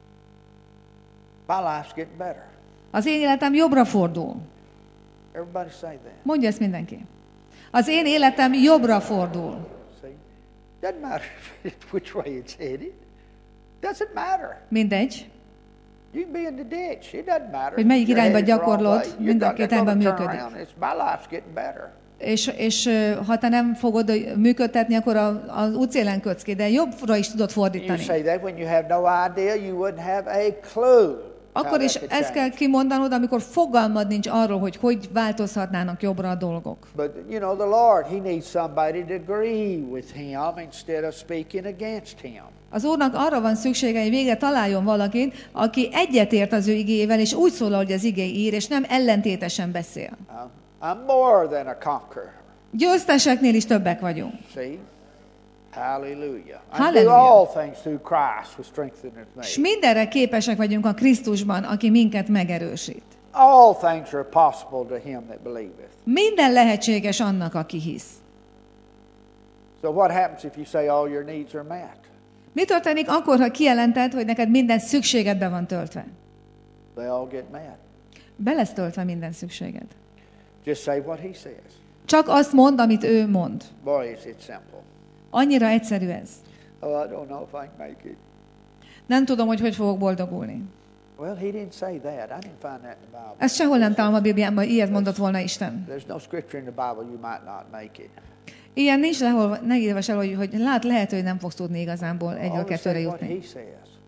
My life's getting better. Az én életem jobbra fordul. Everybody say that. Mondja ezt mindenki. Az én életem jobbra fordul. See? Doesn't matter which way it's headed. Doesn't matter. Mindegy, You can be in the ditch. It doesn't matter. Hogy melyik You're irányba headed the wrong gyakorlod, way. You're mind a gonna- két they're gonna irányban turn működik. around. My life's getting better. és ha te nem fogod működtetni, akkor az útszélen kötsz ki, de jobbra is tudod You fordítani. say that when you have no idea, you wouldn't have a clue. Akkor is how that ezt could kell change. kimondanod, amikor fogalmad nincs arról, hogy változhatnának jobbra a dolgok. But the Lord, He needs somebody to agree with Him instead of speaking against Him. Az Úrnak arra van szüksége, hogy végre találjon valakit, aki egyetért az ő igével, és úgy szólal, hogy az igé ír, és nem ellentétesen beszél. I'm more than a conqueror. Győzteseknél is többek vagyunk. See? Hallelujah. I do Hallelujah. all things through Christ who strengtheneth me. És mindenre képesek vagyunk a Krisztusban, aki minket megerősít. All things are possible to him that believeth. Minden lehetséges annak, aki hisz. So what happens if you say all your needs are met? Mi történik akkor, ha kijelented, hogy neked minden szükséged be van töltve? They all get met. Be lesz töltve minden szükséged. Just say what he says. Csak azt mond, amit ő mond. Boy, is it simple. Annyira egyszerű ez. Oh, I don't know if I can make it. Nem tudom, hogy fogok boldogulni. Well, he didn't say that. I didn't find that in the Bible. Ezt sehol nem találom a Bibliában, ilyet mondott volna Isten. There's no scripture in the Bible you might not make it. Ilyen nincs lehol, ne írva se, hogy lehet, hogy nem fogsz tudni igazából egyről Always kettőre say what jutni. he says.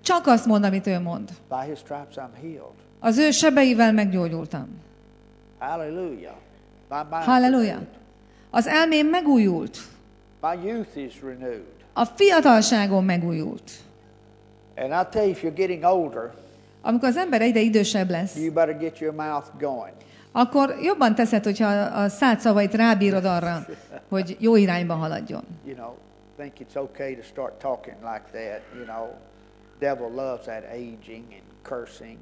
Csak azt mond, amit ő mond. By his stripes I'm healed. Az ő sebeivel meggyógyultam. Hallelujah. My mind's Halleluja. renewed. Az elmém megújult. My youth is renewed. A fiatalságom megújult. And I'll tell you, if you're getting older, Amikor az ember egyre idősebb lesz, you better get your mouth going. akkor jobban teszed, hogyha a szád szavait rábírod arra, hogy jó irányba haladjon. You know, think it's okay to start talking like that. You know, devil loves that aging and cursing.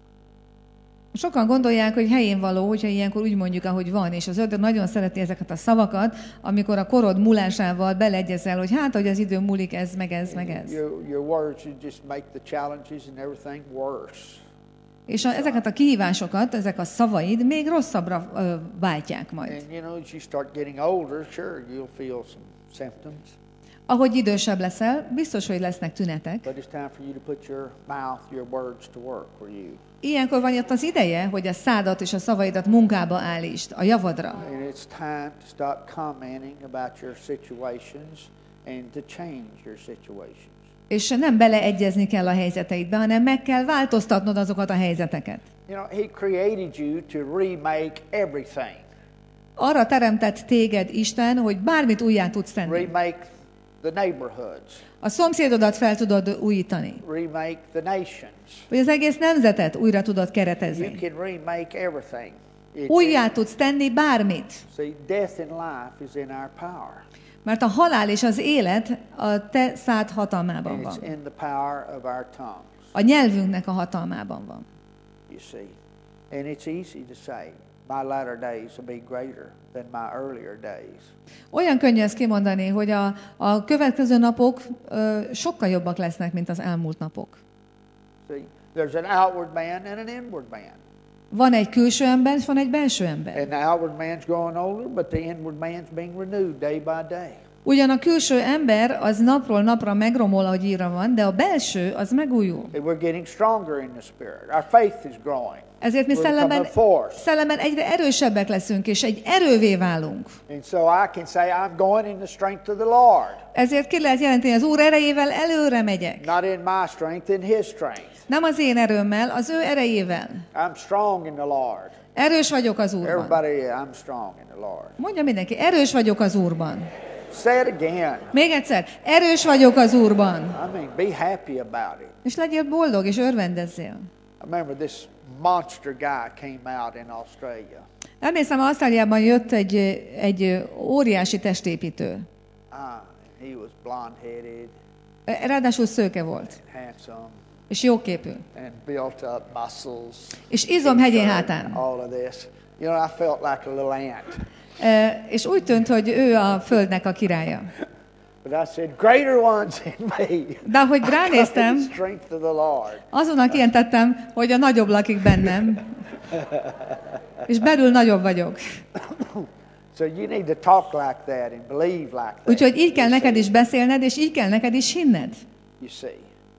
Sokan gondolják, hogy helyén való, hogyha ilyenkor úgy mondjuk, ahogy van, és az ördög nagyon szereti ezeket a szavakat, amikor a korod múlásával beleegyezel, hogy hát, hogy az idő múlik, ez, meg ez, meg ez. Your words just make the challenges and everything worse. És ezeket a kihívásokat, ezek a szavaid még rosszabbra váltják majd. And you know, as you start getting older, sure, you'll feel some symptoms. Ahogy idősebb leszel, biztos, hogy lesznek tünetek. But it's time for you to put your mouth, your words to work for you. Ilyenkor van jött az ideje, hogy a szádat és a szavaidat munkába állítsd, a javadra. And it's time to stop commenting about your situations and to change your situations. És nem beleegyezni kell a helyzeteidbe, hanem meg kell változtatnod azokat a helyzeteket. You know, He created you to remake everything. Arra teremtett téged Isten, hogy bármit újjá tudsz tenni. Remake the neighborhoods. A szomszédodat fel tudod újítani. Remake the nations. Vagy az egész nemzetet újra tudod You keretezni. can remake everything. Újjá tudsz tenni bármit. See, death and life is in our power. Mert a halál és az élet a te szád hatalmában And van. it's in the power of our tongues. A nyelvünknek a hatalmában van. You see. And it's easy to say, my latter days will be greater than my earlier days. Olyan könnyű ezt kimondani, hogy a következő napok sokkal jobbak lesznek, mint az elmúlt napok. See, there's an outward man and an inward man. Van egy külső ember, és van egy belső ember. And the outward man's growing older, but the inward man's being renewed day by day. Ugyan a külső ember az napról napra megromol, ahogy írva van, de a belső az megújul. And we're getting stronger in the spirit. Our faith is growing. Ezért mi We're becoming a force. szellemen egyre erősebbek leszünk, és egy erővé válunk. And so I can say I'm going in the strength of the Lord. Ezért ki lehet jelenteni, az Úr erejével előre megyek. Not in my strength, in His strength. Nem az én erőmmel, az ő erejével. I'm strong in the Lord. Erős vagyok az Úrban. Everybody, I'm strong in the Lord. Mondja mindenki, erős vagyok az Úrban. Say it again. Még egyszer, erős vagyok az Úrban. I mean, be happy about it. És legyél boldog, és örvendezzél. I remember this monster guy came out in Australia. Emlékszem, Ausztráliában jött egy óriási testépítő. He was blonde-headed, Ráadásul szőke volt, handsome, és jóképű. and built up muscles. És izom hegyén hátán. All of this. You know, I felt like a little ant. És úgy tűnt, hogy ő a földnek a királya. But I said, greater ones in me. De ahogy ránéztem, The strength of the Lord. azonnak ilyen tettem, hogy a nagyobb lakik bennem. És belül nagyobb vagyok. So you need to talk like that and believe like that. Úgyhogy így kell You neked see. is beszélned, és így kell neked is hinned. You see.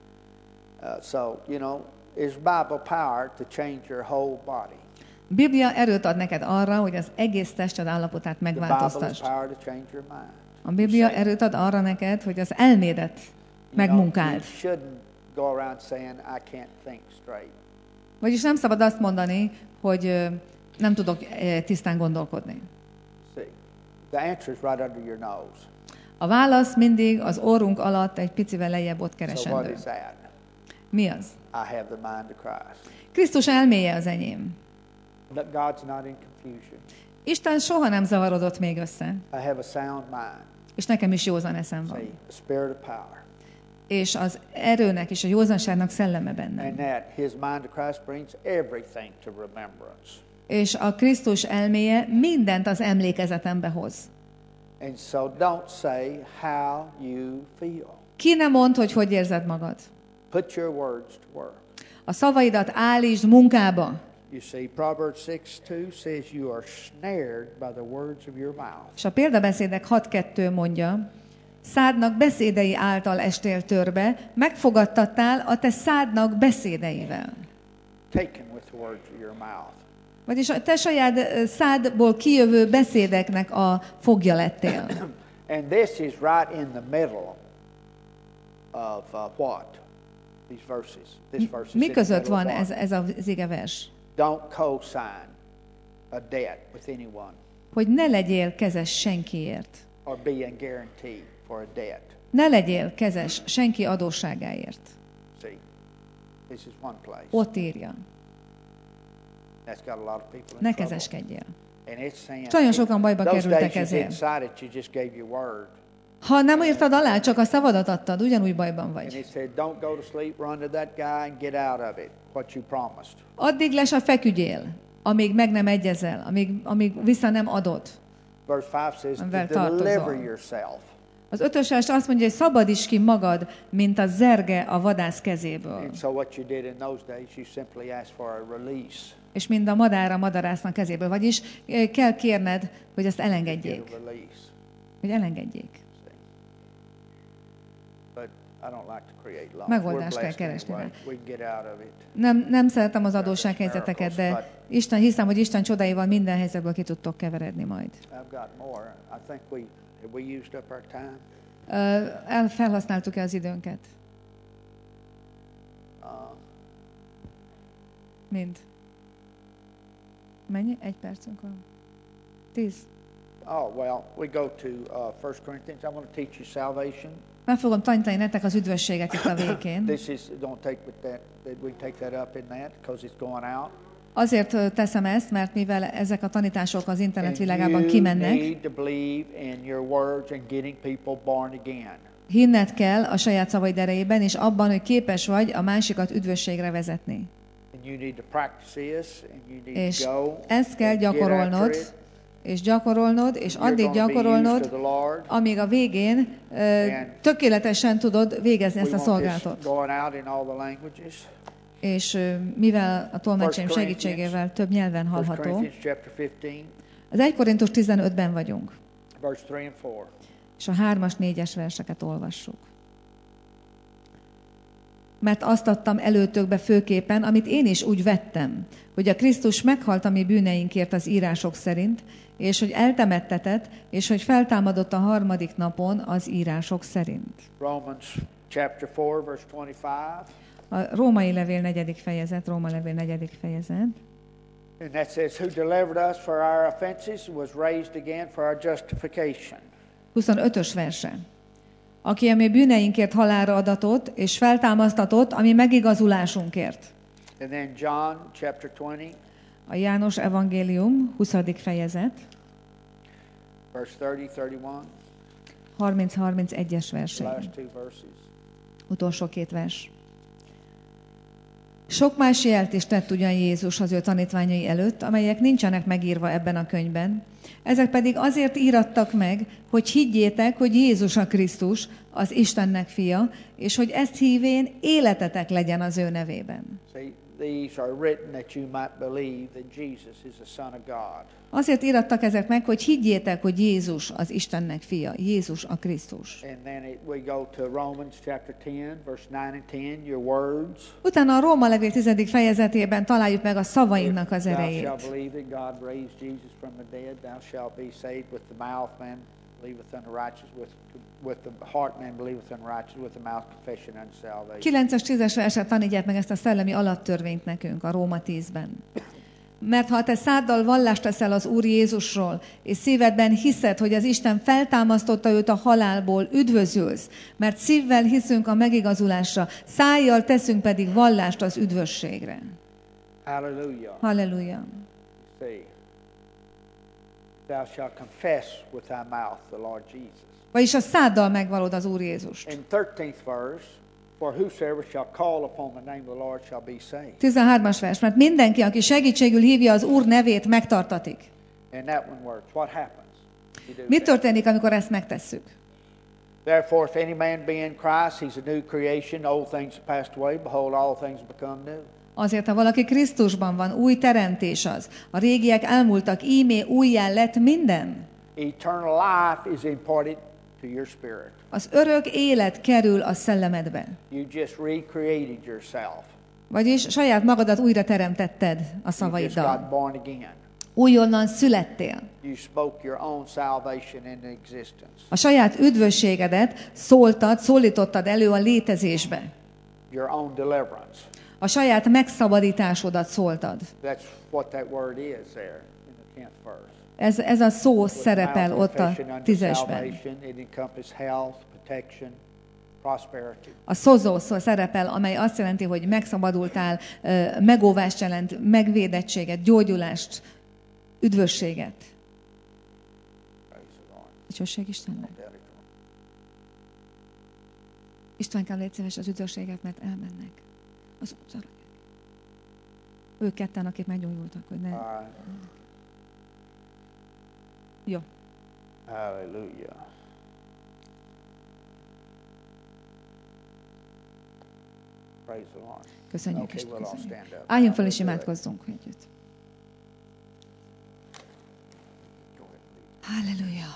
So, you know, is Bible power to change your whole body. A Biblia erőt ad neked arra, hogy az egész tested állapotát The Bible is megváltoztass. power to change your mind. A Biblia erőt ad arra neked, hogy az elmédet megmunkáld. You shouldn't go around saying, I can't think straight. Vagyis nem szabad azt mondani, hogy nem tudok tisztán gondolkodni. See, the answer is right under your nose. A válasz mindig az orrunk alatt egy picivel lejjebb ott So what keresendő. is that? Mi az? I have the mind of Christ. Krisztus elméje az enyém. But God's not in confusion. Isten soha nem zavarodott még össze, I have a sound mind. és nekem is józan eszem See, van. a spirit of power. És az erőnek és a józanságnak szelleme bennem. And that his mind of Christ brings everything to remembrance. És a Krisztus elméje mindent az emlékezetembe hoz. And so don't say how you feel. Ki nem mond, hogy hogy érzed magad. Put your words to work. A szavaidat állítsd munkába. You see, Proverbs 6:2 says you are snared by the words of your mouth. És a példabeszédek 6.2 mondja, szádnak beszédei által estél törbe, megfogadtattál a te szádnak beszédeivel. Taken with the words of your mouth. Vagyis a te saját szádból kijövő beszédeknek a fogja lettél. And this is right in the middle of what? These verses. This verse is Mi in között the middle van of ez az igevers? Don't co-sign a debt with anyone Hogy ne legyél kezes senkiért. or be in guarantee for a debt. Ne legyél kezes senki adósságáért. See, this is one place. Ott írja. That's got a lot of people in Ne trouble. kezeskedjél. And it's saying, Nagyon sokan bajba those kerültek days you ezért. didn't sign it, you just gave your word. Ha nem írtad alá, csak a szavadat adtad, ugyanúgy bajban And vagy. he said, don't go to sleep, run to that guy and get out of it, what you promised. Addig le se feküdjél, amíg meg nem egyezel, amíg vissza nem adod. Verse 5 says, Amivel to deliver tartozol. yourself. Az 5-ös vers azt mondja, hogy szabadíts ki magad, mint a zerge a vadász kezéből. And so what you did in those days, you simply asked for a release. És mind a madár a madarásznak kezéből. Vagyis kell kérned, hogy ezt Get elengedjék. a release. Hogy elengedjék. See? But I don't like to create laws. Megoldást We're kell blessed keresni anyway. rá. We can get out of it. Nem szeretem az adóssághelyzeteket, de hiszem, hogy Isten csodáival minden helyzetből ki tudtok keveredni majd. I've got more. I think have we used up our time? Felhasználtuk-e az időnket? Mind. Mennyi? 1 percünk van? 10. Oh, well, we go to 1 Corinthians. I want to teach you salvation. Meg fogom tanítani nektek az üdvösséget itt a végén. This is, don't take with that we take that up in that, because it's going out. Azért teszem ezt, mert mivel ezek a tanítások az internet And világában you kimennek, need to believe in your words and getting people born again. hinned kell a saját szavaid erejében, és abban, hogy képes vagy a másikat üdvösségre vezetni. And you need to practice this, and you need És to go ezt kell and get gyakorolnod, after it. és gyakorolnod, és You're addig gonna be used gyakorolnod, to the Lord. amíg a végén tökéletesen tudod végezni We ezt a want this szolgálatot. going out in all the languages. És mivel a tolmácsaim 1 Corinthians. segítségével több nyelven 1 hallható, Corinthians chapter 15, az 1 Korintus 15-ben vagyunk, verse 3 and 4. és a 3-as, 4-es verseket olvassuk. Mert azt adtam előtökbe főképpen, amit én is úgy vettem, hogy a Krisztus meghalt a mi bűneinkért az írások szerint, és hogy eltemettetett, és hogy feltámadott a harmadik napon az írások szerint. Romans chapter 4, verse 25. A Római levél 4. fejezet, Róma levél 4. fejezet. And that says, who delivered us for our offenses was raised again for our justification. 25-ös verse. Aki a mi bűneinkért halálra adatott, és feltámasztatott, ami megigazulásunkért. And then John chapter 20, A János evangélium 20. fejezet, verse 30, 31, 30-31-es the versei. last two verses. Utolsó 2 vers. Sok más jelt is tett ugyan Jézus az ő tanítványai előtt, amelyek nincsenek megírva ebben a könyvben. Ezek pedig azért írattak meg, hogy higgyétek, hogy Jézus a Krisztus, az Istennek fia, és hogy ezt hívén életetek legyen az ő nevében. See, these are written that you might believe that Jesus is the Son of God. Azért írattak ezek meg, hogy higgyétek, hogy Jézus az Istennek fia, Jézus a Krisztus. And then we go to Romans chapter 10, verse 9 and 10, your words. Utána a Róma levél 10. fejezetében találjuk meg a szavainknak az Thou erejét. shalt believe that God raised Jesus from the dead, thou shalt be saved. With the mouth man believeth unto righteousness, with the heart man believeth unto righteousness, with the mouth confession unto salvation. 9-es, 10-es verset tanítják meg ezt a szellemi alattörvényt nekünk a Róma 10-ben. Mert ha te száddal vallást teszel az Úr Jézusról, és szívedben hiszed, hogy az Isten feltámasztotta őt a halálból, üdvözülsz, mert szívvel hiszünk a megigazulásra, szájjal teszünk pedig vallást az üdvösségre. Hallelujah. Halleluja. See, thou shalt confess with thy mouth the Lord Jesus. Vagyis a száddal megvalod az Úr Jézust. In 13th verse, for whosoever shall call upon the name of the Lord shall be saved. 13-as vers, mert mindenki, aki segítségül hívja az Úr nevét, megtartatik. And that one works. What happens? You do Mi that. történik, amikor ezt megtesszük? Therefore, if any man be in Christ, he's a new creation. Old things have passed away. Behold, all things become new. Azért, ha valaki Krisztusban van, új teremtés az. A régiek elmúltak, íme újjá lett minden. Eternal life is imparted to your spirit. Az örök élet kerül a szellemedbe. You just recreated yourself. Vagyis saját magadat újra teremtetted a You just got szavaiddal. born again. Újonnan születtél. You spoke your own salvation into existence. A saját üdvösségedet szólítottad elő a létezésbe. your own deliverance. A saját megszabadításodat szóltad. That's what that word is there in the 10th verse. Ez a szó szerepel ott a 10-esben. It encompasses health, protection, prosperity. A szozó szó szerepel, amely azt jelenti, hogy megszabadultál, megóvást jelent, megvédettséget, gyógyulást, üdvösséget. Dicsőség Istennek. Istvánkám, légy szíves az üdvösséget, mert elmennek az utcára. Ők ketten, akik meggyógyultak, hogy ne... Jó. Hallelujah. Praise the Lord. Köszönjük Okay, Isten, we'll all köszönjük. stand up. Álljunk fel és imádkozzunk együtt. Halleluja.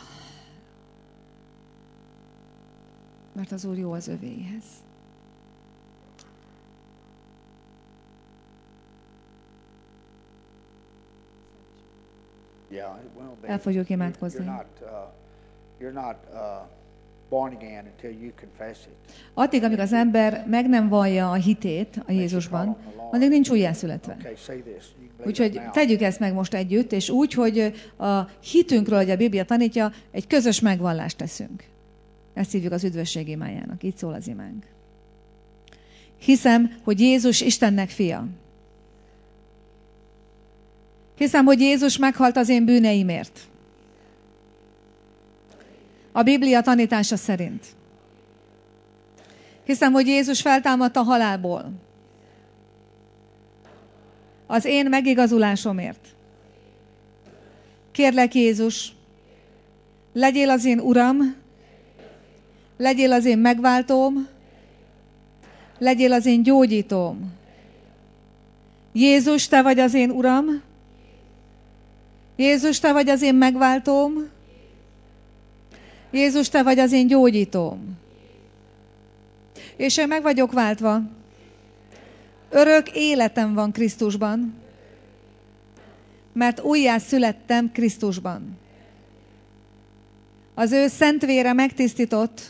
Mert az Úr jó az övéihez. Yeah, it will be. El fogjuk imádkozni. You're not born again until you confess it. Addig, amíg az ember meg nem vallja a hitét a Jézusban, addig nincs újjászületve. Okay, say this. You can believe Úgyhogy it now. tegyük ezt meg most együtt, és úgy, hogy a hitünkről, hogy a Biblia tanítja, egy közös megvallást teszünk. Ezt hívjuk az üdvösség imájának. Így szól az imánk. Hiszem, hogy Jézus Istennek fia. Hiszem, hogy Jézus meghalt az én bűneimért. A Biblia tanítása szerint. Hiszem, hogy Jézus feltámadt a halálból. Az én megigazulásomért. Kérlek, Jézus, legyél az én Uram, legyél az én megváltóm, legyél az én gyógyítóm. Jézus, te vagy az én Uram, Jézus, te vagy az én megváltóm, Jézus, te vagy az én gyógyítóm. És én meg vagyok váltva. Örök életem van Krisztusban, mert újjá születtem Krisztusban. Az ő szent vére megtisztított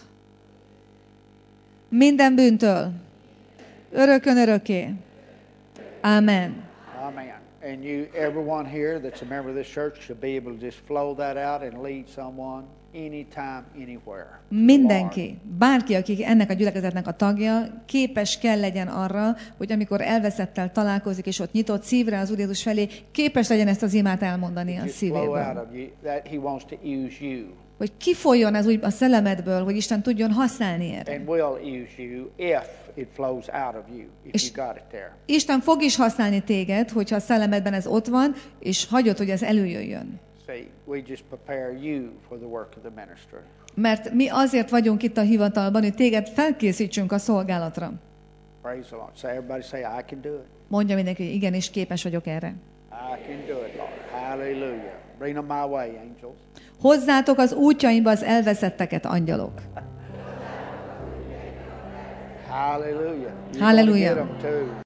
minden bűntől, örökön örökké. Amen. Amen. And everyone here that's a member of this church should be able to just flow that out and lead someone anytime, anywhere. Mindenki, bárki, aki ennek a gyülekezetnek a tagja, képes kell legyen arra, hogy amikor elveszettel találkozik, és ott nyitott szívre az Úr Jézus felé, képes legyen ezt az imát elmondani a Just flow out szívéből. of you. That He wants to use you. Hogy kifolyjon ez úgy a szellemedből, hogy Isten tudjon használni erre. And will use you if it flows out of you, if you got it there. Isten fog is használni téged, hogyha a szellemedben ez ott van, és hagyod, hogy ez előjöjjön. See, we just prepare you for the work of the ministry. Mert mi azért vagyunk itt a hivatalban, hogy téged felkészítsünk a szolgálatra. Praise the Lord. So everybody say, I can do it. Mondja mindenki, hogy igenis képes vagyok erre. I can do it, Lord. Hallelujah. Bring them my way, angels. Hozzátok az útjaimba az elveszetteket, angyalok. Hallelujah. You're Hallelujah. gonna get them too.